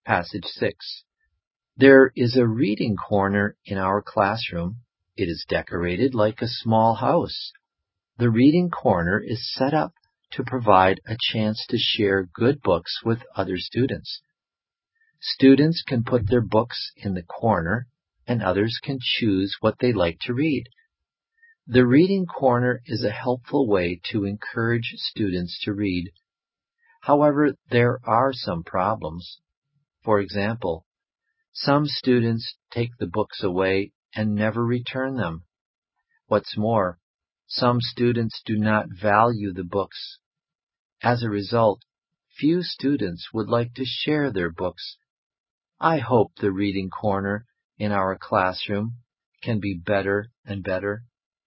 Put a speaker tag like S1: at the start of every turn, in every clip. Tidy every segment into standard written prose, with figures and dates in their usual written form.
S1: Passage 6. There is a reading corner in our classroom. It is decorated like a small house. The reading corner is set up to provide a chance to share good books with other students. Students can put their books in the corner, and others can choose what they like to read. The reading corner is a helpful way to encourage students to read. However, there are some problems. For example, some students take the books away and never return them. What's more, some students do not value the books. As a result, few students would like to share their books. I hope the reading corner in our classroom can be better and better.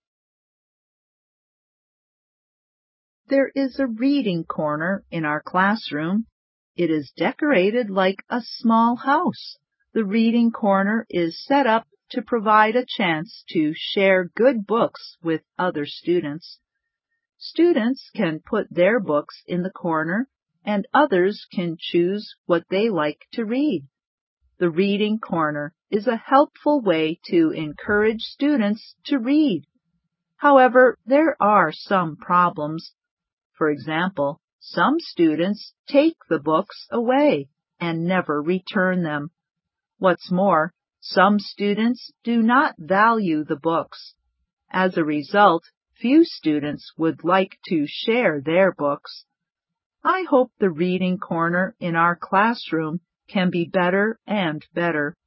S2: There is a reading corner in our classroom. It is decorated like a small house. The reading corner is set up to provide a chance to share good books with other students. Students can put their books in the corner, and others can choose what they like to read. The reading corner is a helpful way to encourage students to read. However, there are some problems. For example, some students take the books away and never return them. What's more, some students do not value the books. As a result, few students would like to share their books. I hope the reading corner in our classroom can be better and better.